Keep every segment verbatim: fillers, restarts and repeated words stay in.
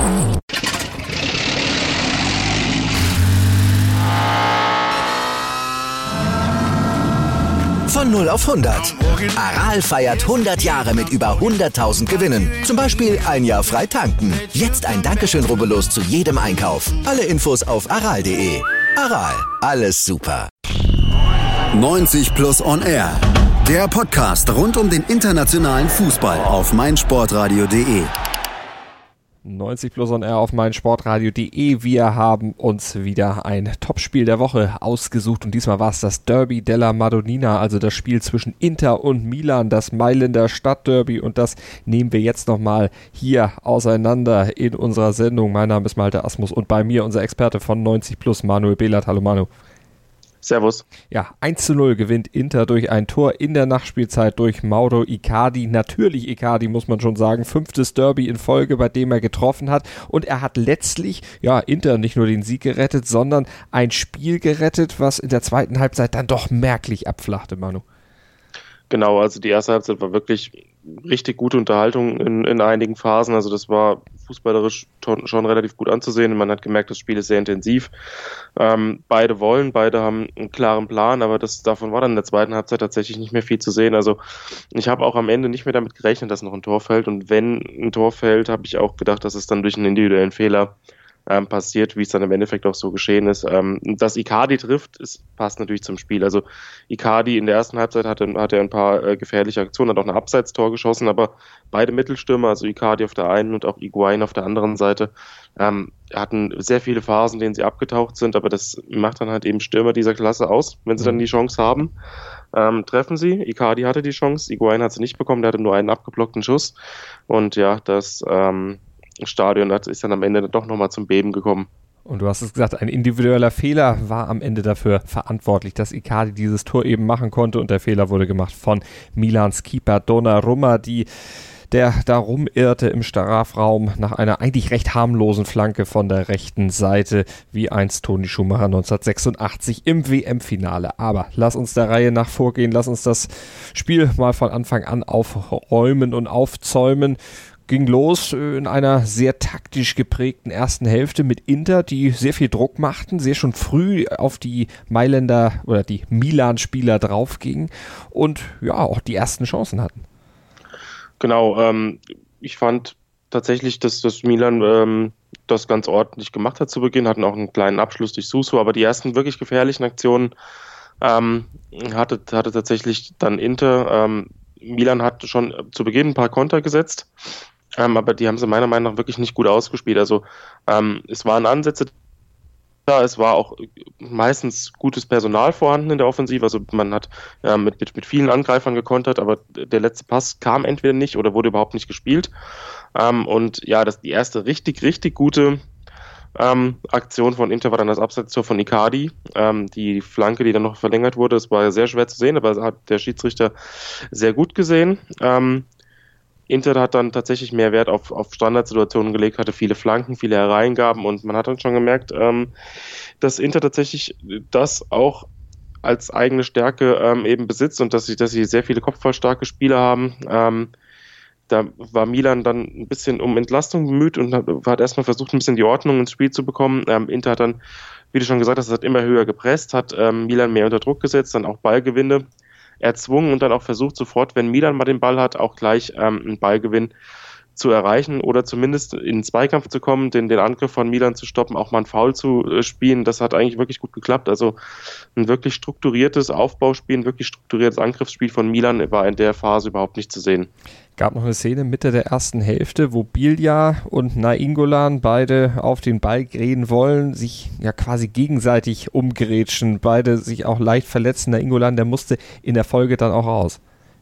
Von null auf hundert. Aral feiert hundert Jahre mit über hunderttausend Gewinnen. Zum Beispiel ein Jahr frei tanken. Jetzt ein Dankeschön, rubbellos zu jedem Einkauf. Alle Infos auf aral punkt de. Aral, alles super. neunzig Plus On Air. Der Podcast rund um den internationalen Fußball auf meinsportradio punkt de. neunzig Plus On Air auf meinsportradio punkt de. Wir haben uns wieder ein Topspiel der Woche ausgesucht und diesmal war es das Derby della Madonnina, also das Spiel zwischen Inter und Milan, das Mailänder Stadtderby, und das nehmen wir jetzt nochmal hier auseinander in unserer Sendung. Mein Name ist Malte Asmus und bei mir unser Experte von neunzig Plus, Manuel Behlert. Hallo Manu. Servus. Ja, eins zu null gewinnt Inter durch ein Tor in der Nachspielzeit durch Mauro Icardi. Natürlich Icardi, muss man schon sagen. Fünftes Derby in Folge, bei dem er getroffen hat. Und er hat letztlich, ja, Inter nicht nur den Sieg gerettet, sondern ein Spiel gerettet, was in der zweiten Halbzeit dann doch merklich abflachte, Manu. Genau, also die erste Halbzeit war wirklich richtig gute Unterhaltung in, in einigen Phasen. Also das war fußballerisch schon, schon relativ gut anzusehen. Man hat gemerkt, das Spiel ist sehr intensiv. Ähm, beide wollen, beide haben einen klaren Plan, aber das, davon war dann in der zweiten Halbzeit tatsächlich nicht mehr viel zu sehen. Also ich habe auch am Ende nicht mehr damit gerechnet, dass noch ein Tor fällt. Und wenn ein Tor fällt, habe ich auch gedacht, dass es dann durch einen individuellen Fehler Ähm, passiert, wie es dann im Endeffekt auch so geschehen ist. Ähm, dass Icardi trifft, ist, passt natürlich zum Spiel. Also Icardi in der ersten Halbzeit hatte, hatte ein paar äh, gefährliche Aktionen, hat auch ein Abseitstor geschossen, aber beide Mittelstürmer, also Icardi auf der einen und auch Higuaín auf der anderen Seite, ähm, hatten sehr viele Phasen, in denen sie abgetaucht sind, aber das macht dann halt eben Stürmer dieser Klasse aus, wenn sie dann die Chance haben. Ähm, treffen sie. Icardi hatte die Chance, Higuaín hat sie nicht bekommen, der hatte nur einen abgeblockten Schuss und ja, das ähm, Stadion hat, ist dann am Ende doch nochmal zum Beben gekommen. Und du hast es gesagt, ein individueller Fehler war am Ende dafür verantwortlich, dass Icardi dieses Tor eben machen konnte, und der Fehler wurde gemacht von Milans Keeper Donnarumma, die der da rumirrte im Strafraum nach einer eigentlich recht harmlosen Flanke von der rechten Seite, wie einst Toni Schumacher neunzehnhundertsechsundachtzig im W M-Finale. Aber lass uns der Reihe nach vorgehen, lass uns das Spiel mal von Anfang an aufräumen und aufzäumen. Ging los in einer sehr taktisch geprägten ersten Hälfte mit Inter, die sehr viel Druck machten, sehr schon früh auf die Mailänder oder die Milan-Spieler draufgingen und ja, auch die ersten Chancen hatten. Genau, ähm, ich fand tatsächlich, dass das Milan ähm, das ganz ordentlich gemacht hat zu Beginn, hatten auch einen kleinen Abschluss durch Suso, aber die ersten wirklich gefährlichen Aktionen ähm, hatte, hatte tatsächlich dann Inter. Ähm, Milan hat schon zu Beginn ein paar Konter gesetzt, ähm, aber die haben sie meiner Meinung nach wirklich nicht gut ausgespielt. Also ähm, es waren Ansätze da, es war auch meistens gutes Personal vorhanden in der Offensive. Also man hat äh, mit, mit, mit vielen Angreifern gekontert, aber der letzte Pass kam entweder nicht oder wurde überhaupt nicht gespielt. Ähm, und ja, das die erste richtig, richtig gute Ähm, Aktion von Inter war dann das Abseitstor von Icardi. Ähm, die Flanke, die dann noch verlängert wurde, das war ja sehr schwer zu sehen, aber hat der Schiedsrichter sehr gut gesehen. Ähm, Inter hat dann tatsächlich mehr Wert auf, auf Standardsituationen gelegt, hatte viele Flanken, viele Hereingaben, und man hat dann schon gemerkt, ähm, dass Inter tatsächlich das auch als eigene Stärke ähm, eben besitzt und dass sie, dass sie sehr viele kopfballstarke Spieler haben. Ähm, Da war Milan dann ein bisschen um Entlastung bemüht und hat, hat erstmal versucht, ein bisschen die Ordnung ins Spiel zu bekommen. Ähm, Inter hat dann, wie du schon gesagt hast, hat immer höher gepresst, hat ähm, Milan mehr unter Druck gesetzt, dann auch Ballgewinne erzwungen und dann auch versucht, sofort, wenn Milan mal den Ball hat, auch gleich ähm, einen Ballgewinn zu erreichen oder zumindest in den Zweikampf zu kommen, den, den Angriff von Milan zu stoppen, auch mal einen Foul zu äh, spielen. Das hat eigentlich wirklich gut geklappt. Also ein wirklich strukturiertes Aufbauspiel, ein wirklich strukturiertes Angriffsspiel von Milan war in der Phase überhaupt nicht zu sehen. Gab noch eine Szene Mitte der ersten Hälfte, wo Biglia und Nainggolan beide auf den Ball gehen wollen, sich ja quasi gegenseitig umgrätschen, beide sich auch leicht verletzen. Nainggolan, der musste in der Folge dann auch raus.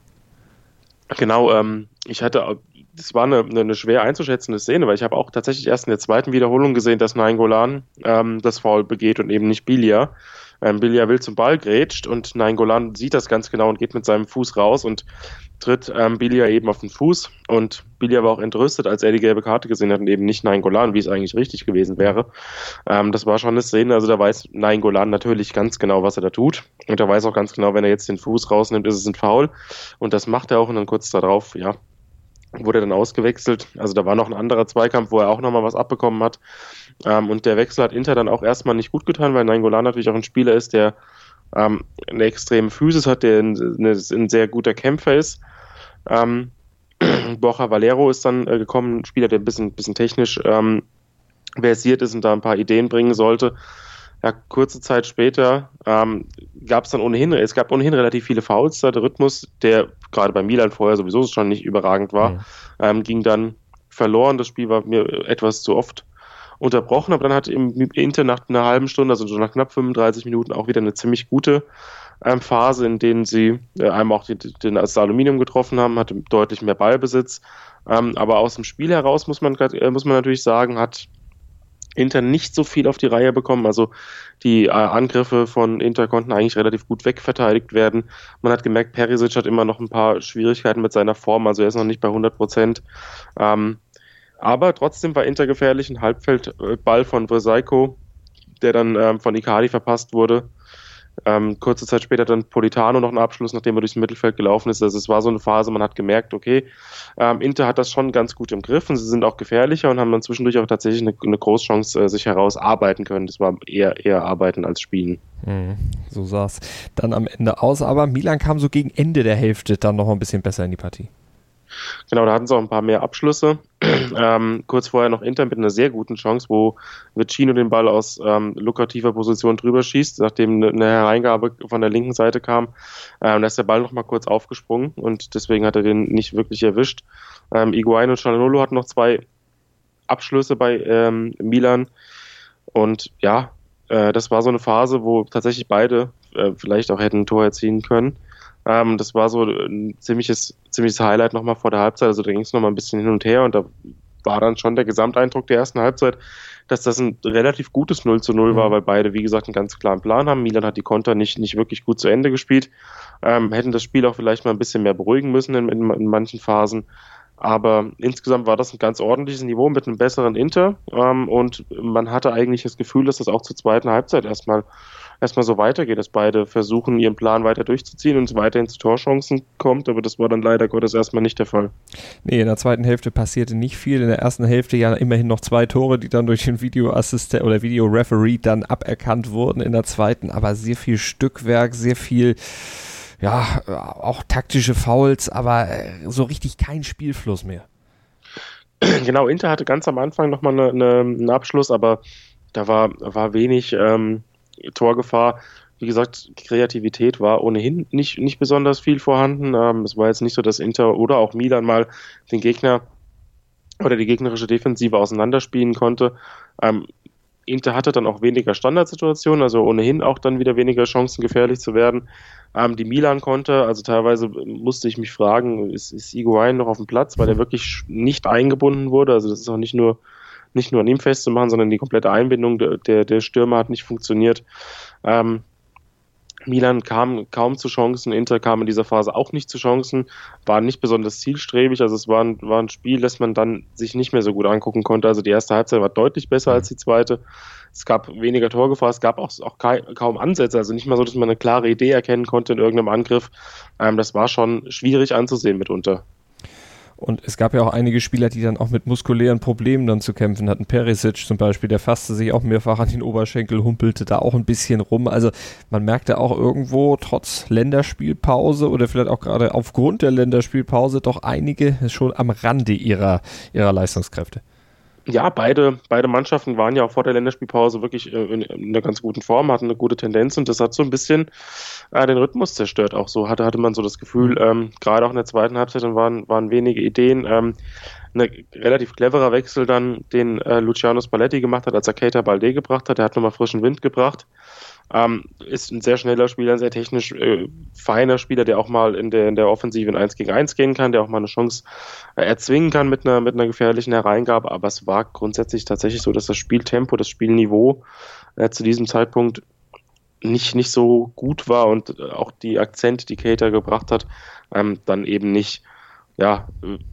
Genau, ähm, ich hatte, das war eine, eine schwer einzuschätzende Szene, weil ich habe auch tatsächlich erst in der zweiten Wiederholung gesehen, dass Nainggolan ähm, das Foul begeht und eben nicht Biglia. Ähm, Biglia will zum Ball, grätscht und Nainggolan sieht das ganz genau und geht mit seinem Fuß raus und tritt ähm, Biglia eben auf den Fuß, und Biglia war auch entrüstet, als er die gelbe Karte gesehen hat und eben nicht Nainggolan, wie es eigentlich richtig gewesen wäre. Ähm, das war schon eine Szene, also da weiß Nainggolan natürlich ganz genau, was er da tut, und er weiß auch ganz genau, wenn er jetzt den Fuß rausnimmt, ist es ein Foul, und das macht er auch, und dann kurz darauf, ja, wurde dann ausgewechselt. Also da war noch ein anderer Zweikampf, wo er auch nochmal was abbekommen hat. Ähm, und der Wechsel hat Inter dann auch erstmal nicht gut getan, weil Nainggolan natürlich auch ein Spieler ist, der ähm, eine extreme Physis hat, der ein, ein sehr guter Kämpfer ist. Ähm, Borja Valero ist dann äh, gekommen, ein Spieler, der ein bisschen, bisschen technisch ähm, versiert ist und da ein paar Ideen bringen sollte. Ja, kurze Zeit später ähm, gab es dann ohnehin, es gab ohnehin relativ viele Fouls. Der Rhythmus, der gerade bei Milan vorher sowieso schon nicht überragend war, mhm. ähm, ging dann verloren. Das Spiel war mir etwas zu oft unterbrochen, aber dann hat im Inter nach einer halben Stunde, also nach knapp fünfunddreißig Minuten, auch wieder eine ziemlich gute ähm, Phase, in denen sie äh, einmal auch die, den, das Aluminium getroffen haben, hatte deutlich mehr Ballbesitz. Ähm, aber aus dem Spiel heraus muss man, äh, muss man natürlich sagen, hat Inter nicht so viel auf die Reihe bekommen, also die äh, Angriffe von Inter konnten eigentlich relativ gut wegverteidigt werden. Man hat gemerkt, Perisic hat immer noch ein paar Schwierigkeiten mit seiner Form, also er ist noch nicht bei hundert Prozent. Ähm, aber trotzdem war Inter gefährlich, ein Halbfeldball von Vrsaljko, der dann ähm, von Icardi verpasst wurde. Ähm, kurze Zeit später dann Politano noch einen Abschluss, nachdem er durchs Mittelfeld gelaufen ist. Also es war so eine Phase, man hat gemerkt, okay, ähm, Inter hat das schon ganz gut im Griff und sie sind auch gefährlicher und haben dann zwischendurch auch tatsächlich eine, eine Großchance äh, sich herausarbeiten können. Das war eher, eher Arbeiten als Spielen. Mhm, so sah es dann am Ende aus, aber Milan kam so gegen Ende der Hälfte dann noch ein bisschen besser in die Partie. Genau, da hatten sie auch ein paar mehr Abschlüsse. ähm, kurz vorher noch Inter mit einer sehr guten Chance, wo Vecino den Ball aus ähm, lukrativer Position drüber schießt, nachdem eine Hereingabe von der linken Seite kam. Ähm, da ist der Ball noch mal kurz aufgesprungen und deswegen hat er den nicht wirklich erwischt. Ähm, Higuaín und Çalhanoğlu hatten noch zwei Abschlüsse bei ähm, Milan und ja, äh, das war so eine Phase, wo tatsächlich beide äh, vielleicht auch hätten ein Tor erzielen können. Ähm, das war so ein ziemliches, ziemliches Highlight nochmal vor der Halbzeit, also da ging es nochmal ein bisschen hin und her und da war dann schon der Gesamteindruck der ersten Halbzeit, dass das ein relativ gutes null zu null war, weil beide, wie gesagt, einen ganz klaren Plan haben. Milan hat die Konter nicht, nicht wirklich gut zu Ende gespielt, ähm, hätten das Spiel auch vielleicht mal ein bisschen mehr beruhigen müssen in, in, in manchen Phasen, aber insgesamt war das ein ganz ordentliches Niveau mit einem besseren Inter ähm, und man hatte eigentlich das Gefühl, dass das auch zur zweiten Halbzeit erstmal erstmal so weitergeht, dass beide versuchen, ihren Plan weiter durchzuziehen und es weiterhin zu Torchancen kommt, aber das war dann leider Gottes erstmal nicht der Fall. Nee, in der zweiten Hälfte passierte nicht viel, in der ersten Hälfte ja immerhin noch zwei Tore, die dann durch den Videoassistent oder Videoreferee dann aberkannt wurden, in der zweiten aber sehr viel Stückwerk, sehr viel, ja, auch taktische Fouls, aber so richtig kein Spielfluss mehr. Genau, Inter hatte ganz am Anfang nochmal eine, eine, einen Abschluss, aber da war, war wenig ähm, Torgefahr. Wie gesagt, Kreativität war ohnehin nicht, nicht besonders viel vorhanden. Ähm, es war jetzt nicht so, dass Inter oder auch Milan mal den Gegner oder die gegnerische Defensive auseinanderspielen konnte. Ähm, Inter hatte dann auch weniger Standardsituationen, also ohnehin auch dann wieder weniger Chancen, gefährlich zu werden. Ähm, die Milan konnte, also teilweise musste ich mich fragen, ist, ist Higuaín noch auf dem Platz, weil er wirklich nicht eingebunden wurde. Also das ist auch nicht nur nicht nur an ihm festzumachen, sondern die komplette Einbindung der, der, der Stürmer hat nicht funktioniert. Ähm, Milan kam kaum zu Chancen, Inter kam in dieser Phase auch nicht zu Chancen, war nicht besonders zielstrebig, also es war ein, war ein Spiel, das man dann sich nicht mehr so gut angucken konnte. Also die erste Halbzeit war deutlich besser als die zweite. Es gab weniger Torgefahr, es gab auch, auch kaum Ansätze, also nicht mal so, dass man eine klare Idee erkennen konnte in irgendeinem Angriff. Ähm, das war schon schwierig anzusehen mitunter. Und es gab ja auch einige Spieler, die dann auch mit muskulären Problemen dann zu kämpfen hatten. Perisic zum Beispiel, der fasste sich auch mehrfach an den Oberschenkel, humpelte da auch ein bisschen rum. Also man merkte auch irgendwo trotz Länderspielpause oder vielleicht auch gerade aufgrund der Länderspielpause doch einige schon am Rande ihrer, ihrer Leistungskräfte. Ja, beide, beide Mannschaften waren ja auch vor der Länderspielpause wirklich äh, in, in einer ganz guten Form, hatten eine gute Tendenz und das hat so ein bisschen äh, den Rhythmus zerstört. Auch so hatte, hatte man so das Gefühl, ähm, gerade auch in der zweiten Halbzeit dann waren, waren wenige Ideen. Ähm, ein relativ cleverer Wechsel dann, den äh, Luciano Spalletti gemacht hat, als er Keita Balde gebracht hat. Der hat nochmal frischen Wind gebracht. Ähm, ist ein sehr schneller Spieler, ein sehr technisch äh, feiner Spieler, der auch mal in der, in der Offensive in eins gegen eins gehen kann, der auch mal eine Chance äh, erzwingen kann mit einer, mit einer gefährlichen Hereingabe. Aber es war grundsätzlich tatsächlich so, dass das Spieltempo, das Spielniveau äh, zu diesem Zeitpunkt nicht, nicht so gut war und äh, auch die Akzente, die Keita gebracht hat, ähm, dann eben nicht ja,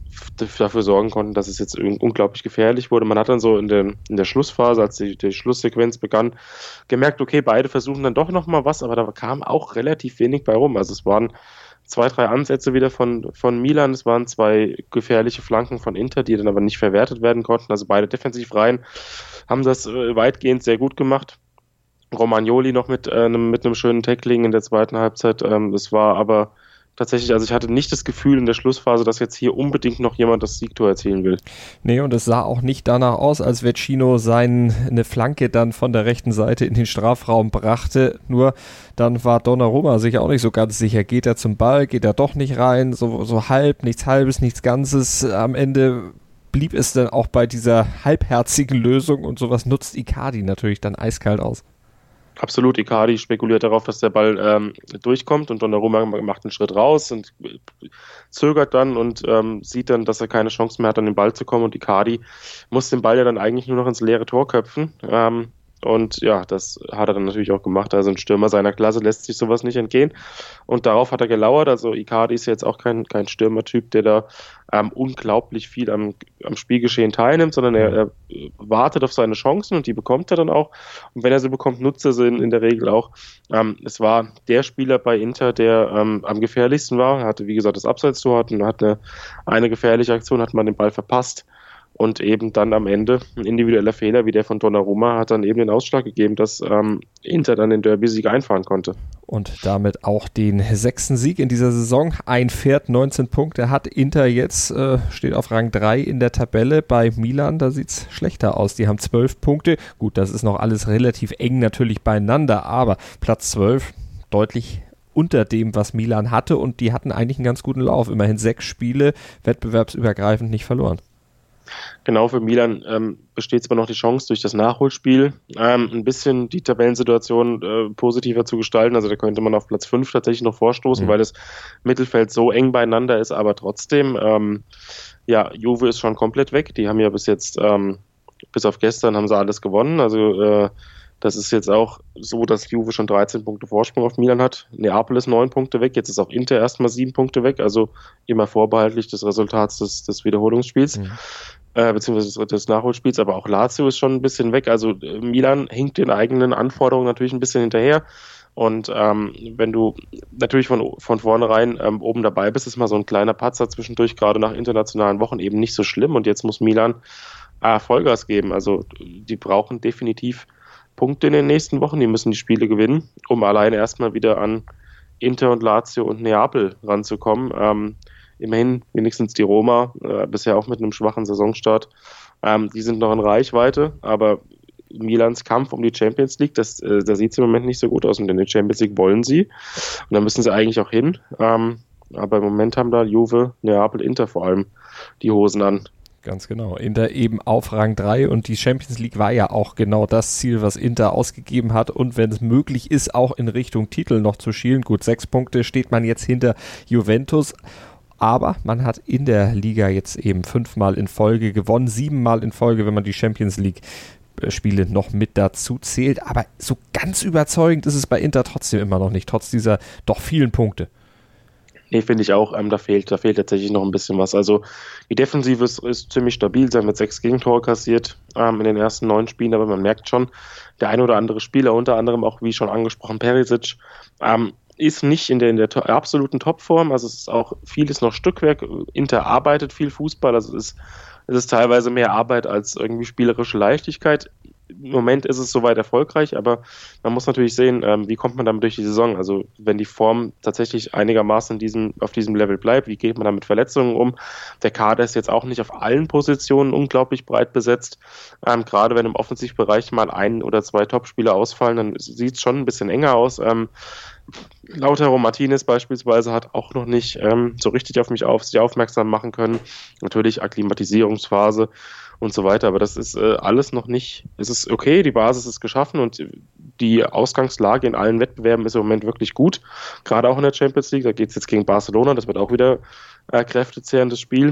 dafür sorgen konnten, dass es jetzt unglaublich gefährlich wurde. Man hat dann so in der, in der Schlussphase, als die, die Schlusssequenz begann, gemerkt, okay, beide versuchen dann doch nochmal was, aber da kam auch relativ wenig bei rum. Also es waren zwei, drei Ansätze wieder von, von Milan. Es waren zwei gefährliche Flanken von Inter, die dann aber nicht verwertet werden konnten. Also beide Defensivreihen haben das äh, weitgehend sehr gut gemacht. Romagnoli noch mit, äh, mit einem schönen Tackling in der zweiten Halbzeit. Ähm, das war aber tatsächlich, also ich hatte nicht das Gefühl in der Schlussphase, dass jetzt hier unbedingt noch jemand das Siegtor erzielen will. Nee, und es sah auch nicht danach aus, als Vecino seine Flanke dann von der rechten Seite in den Strafraum brachte. Nur dann war Donnarumma sich auch nicht so ganz sicher. Geht er zum Ball, geht er doch nicht rein, so, so halb, nichts Halbes, nichts Ganzes. Am Ende blieb es dann auch bei dieser halbherzigen Lösung und sowas nutzt Icardi natürlich dann eiskalt aus. Absolut, Icardi spekuliert darauf, dass der Ball ähm, durchkommt und Donnarumma macht einen Schritt raus und zögert dann und ähm, sieht dann, dass er keine Chance mehr hat, an den Ball zu kommen und Icardi muss den Ball ja dann eigentlich nur noch ins leere Tor köpfen. Ähm, Und ja, das hat er dann natürlich auch gemacht. Also ein Stürmer seiner Klasse lässt sich sowas nicht entgehen. Und darauf hat er gelauert. Also Icardi ist jetzt auch kein, kein Stürmertyp, der da ähm, unglaublich viel am, am Spielgeschehen teilnimmt, sondern er, er wartet auf seine Chancen und die bekommt er dann auch. Und wenn er sie bekommt, nutzt er sie in, in der Regel auch. Ähm, es war der Spieler bei Inter, der ähm, am gefährlichsten war. Er hatte, wie gesagt, das Abseitstor, hat, hat eine, eine gefährliche Aktion, hat man den Ball verpasst. Und eben dann am Ende ein individueller Fehler wie der von Donnarumma hat dann eben den Ausschlag gegeben, dass ähm, Inter dann den Derby-Sieg einfahren konnte. Und damit auch den sechsten Sieg in dieser Saison. Ein Pferd, neunzehn Punkte hat Inter jetzt, äh, steht auf Rang drei in der Tabelle. Bei Milan, da sieht es schlechter aus. Die haben zwölf Punkte. Gut, das ist noch alles relativ eng natürlich beieinander, aber Platz zwölf deutlich unter dem, was Milan hatte. Und die hatten eigentlich einen ganz guten Lauf. Immerhin sechs Spiele, wettbewerbsübergreifend nicht verloren. Genau, für Milan ähm, besteht zwar noch die Chance, durch das Nachholspiel ähm, ein bisschen die Tabellensituation äh, positiver zu gestalten. Also da könnte man auf Platz fünf tatsächlich noch vorstoßen, mhm. weil das Mittelfeld so eng beieinander ist. Aber trotzdem, ähm, ja, Juve ist schon komplett weg. Die haben ja bis jetzt, ähm, bis auf gestern, haben sie alles gewonnen. Also äh, das ist jetzt auch so, dass Juve schon dreizehn Punkte Vorsprung auf Milan hat. Neapel ist neun Punkte weg. Jetzt ist auch Inter erstmal sieben Punkte weg. Also immer vorbehaltlich des Resultats des, des Wiederholungsspiels. Mhm. Äh, beziehungsweise des Nachholspiels, aber auch Lazio ist schon ein bisschen weg. Also äh, Milan hinkt den eigenen Anforderungen natürlich ein bisschen hinterher. Und ähm, wenn du natürlich von, von vornherein ähm, oben dabei bist, ist mal so ein kleiner Patzer zwischendurch, gerade nach internationalen Wochen, eben nicht so schlimm. Und jetzt muss Milan äh, Vollgas geben. Also die brauchen definitiv Punkte in den nächsten Wochen. Die müssen die Spiele gewinnen, um alleine erstmal wieder an Inter und Lazio und Neapel ranzukommen. Ähm, Immerhin wenigstens die Roma, äh, bisher auch mit einem schwachen Saisonstart. Ähm, die sind noch in Reichweite, aber Milans Kampf um die Champions League, das, äh, da sieht es im Moment nicht so gut aus. Und in die Champions League wollen sie. Und da müssen sie eigentlich auch hin. Ähm, aber im Moment haben da Juve, Neapel, Inter vor allem die Hosen an. Ganz genau. Inter eben auf Rang drei und die Champions League war ja auch genau das Ziel, was Inter ausgegeben hat und wenn es möglich ist, auch in Richtung Titel noch zu schielen. Gut, sechs Punkte steht man jetzt hinter Juventus. Aber man hat in der Liga jetzt eben fünfmal in Folge gewonnen, siebenmal in Folge, wenn man die Champions League-Spiele noch mit dazu zählt. Aber so ganz überzeugend ist es bei Inter trotzdem immer noch nicht, trotz dieser doch vielen Punkte. Nee, finde ich auch, ähm, da fehlt, da fehlt tatsächlich noch ein bisschen was. Also die Defensive ist, ist ziemlich stabil, sie haben mit sechs Gegentore kassiert ähm, in den ersten neun Spielen, aber man merkt schon, der ein oder andere Spieler, unter anderem auch, wie schon angesprochen, Perisic, ähm, ist nicht in der, in der to- absoluten Topform, also es ist auch vieles noch Stückwerk. Inter arbeitet viel Fußball, also es ist, es ist teilweise mehr Arbeit als irgendwie spielerische Leichtigkeit. Im Moment ist es soweit erfolgreich, aber man muss natürlich sehen, ähm, wie kommt man damit durch die Saison. Also wenn die Form tatsächlich einigermaßen in diesem, auf diesem Level bleibt, wie geht man da mit Verletzungen um? Der Kader ist jetzt auch nicht auf allen Positionen unglaublich breit besetzt. Ähm, gerade wenn im Offensivbereich mal ein oder zwei Topspieler ausfallen, dann sieht es schon ein bisschen enger aus. Ähm, Lautaro Martinez beispielsweise hat auch noch nicht ähm, so richtig auf mich auf, sich aufmerksam machen können. Natürlich Akklimatisierungsphase und so weiter, aber das ist äh, alles noch nicht, es ist okay, die Basis ist geschaffen und die Ausgangslage in allen Wettbewerben ist im Moment wirklich gut, gerade auch in der Champions League, da geht es jetzt gegen Barcelona, das wird auch wieder äh, kräftezehrendes Spiel.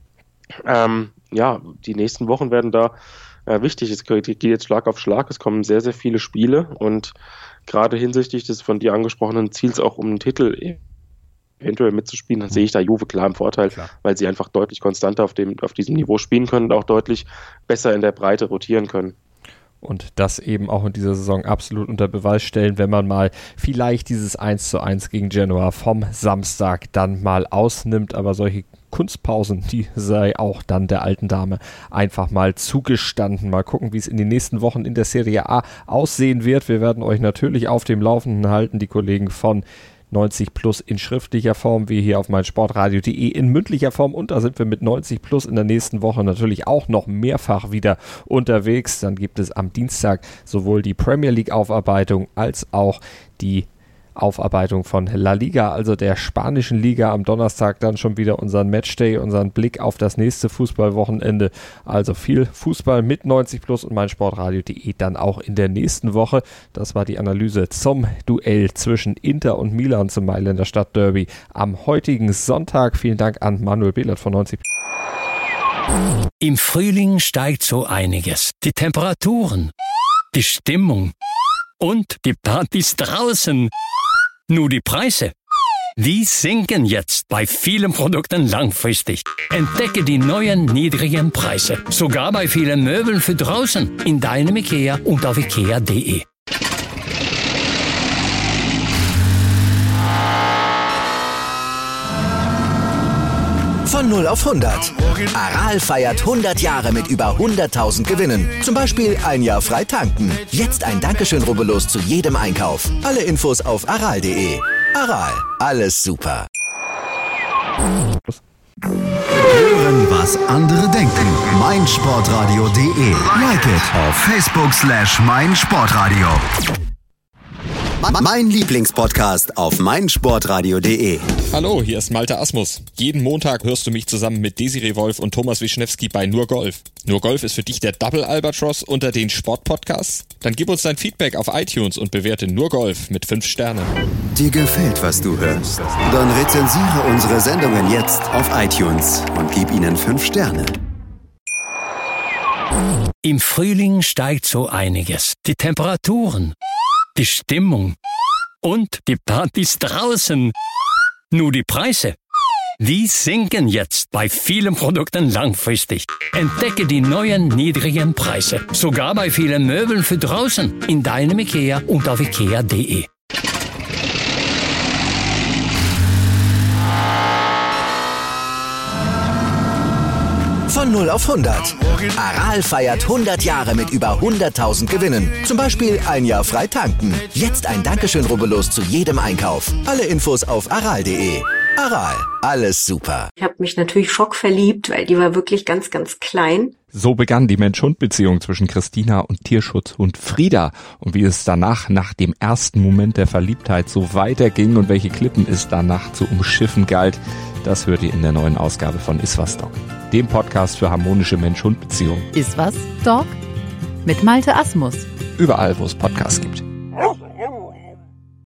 Ähm, ja, die nächsten Wochen werden da äh, wichtig, es geht jetzt Schlag auf Schlag, es kommen sehr, sehr viele Spiele und gerade hinsichtlich des von dir angesprochenen Ziels auch um den Titel eventuell mitzuspielen, dann sehe ich da Juve klar im Vorteil, klar. Weil sie einfach deutlich konstanter auf dem, auf diesem Niveau spielen können und auch deutlich besser in der Breite rotieren können. und das eben auch in dieser Saison absolut unter Beweis stellen, wenn man mal vielleicht dieses eins zu eins gegen Genoa vom Samstag dann mal ausnimmt, aber solche Kunstpausen, die sei auch dann der alten Dame einfach mal zugestanden. Mal gucken, wie es in den nächsten Wochen in der Serie A aussehen wird. Wir werden euch natürlich auf dem Laufenden halten, die Kollegen von neunzig plus in schriftlicher Form, wie hier auf meinsportradio punkt de in mündlicher Form, und da sind wir mit neunzig plus in der nächsten Woche natürlich auch noch mehrfach wieder unterwegs. Dann gibt es am Dienstag sowohl die Premier League Aufarbeitung als auch die Aufarbeitung von La Liga, also der spanischen Liga. Am Donnerstag dann schon wieder unseren Matchday, unseren Blick auf das nächste Fußballwochenende. Also viel Fußball mit neunzig plus und meinsportradio punkt de dann auch in der nächsten Woche. Das war die Analyse zum Duell zwischen Inter und Milan zum Mailänder Stadtderby am heutigen Sonntag. Vielen Dank an Manuel Behlert von neunzig. Im Frühling steigt so einiges. Die Temperaturen, die Stimmung und die Partys draußen. Nur die Preise, die sinken jetzt bei vielen Produkten langfristig. Entdecke die neuen niedrigen Preise, sogar bei vielen Möbeln für draußen, in deinem IKEA und auf ikea punkt de. Von null auf hundert. Aral feiert hundert Jahre mit über hunderttausend Gewinnen. Zum Beispiel ein Jahr frei tanken. Jetzt ein Dankeschön, rubbellos zu jedem Einkauf. Alle Infos auf aral punkt de. Aral, alles super. Hören, was andere denken. meinsportradio punkt de. Like it auf Facebook slash meinsportradio. Mein Lieblingspodcast auf meinsportradio punkt de. Hallo, hier ist Malte Asmus. Jeden Montag hörst du mich zusammen mit Desiree Wolf und Thomas Wischnewski bei Nur Golf. Nur Golf ist für dich der Double Albatross unter den Sportpodcasts? Dann gib uns dein Feedback auf iTunes und bewerte Nur Golf mit fünf Sternen. Dir gefällt, was du hörst? Dann rezensiere unsere Sendungen jetzt auf iTunes und gib ihnen fünf Sterne. Im Frühling steigt so einiges. Die Temperaturen, die Stimmung und die Partys draußen. Nur die Preise, die sinken jetzt bei vielen Produkten langfristig. Entdecke die neuen niedrigen Preise, sogar bei vielen Möbeln für draußen, in deinem IKEA und auf ikea punkt de. Von null auf hundert. Aral feiert hundert Jahre mit über hunderttausend Gewinnen. Zum Beispiel ein Jahr frei tanken. Jetzt ein Dankeschön, rubbellos zu jedem Einkauf. Alle Infos auf aral punkt de. Aral, alles super. Ich habe mich natürlich schockverliebt, weil die war wirklich ganz, ganz klein. So begann die Mensch-Hund-Beziehung zwischen Christina und Tierschutzhund Frieda. Und wie es danach, nach dem ersten Moment der Verliebtheit, so weiterging und welche Klippen es danach zu umschiffen galt, das hört ihr in der neuen Ausgabe von Iswas Dog, dem Podcast für harmonische Mensch-Hund-Beziehungen. Iswas Dog mit Malte Asmus. Überall, wo es Podcasts gibt.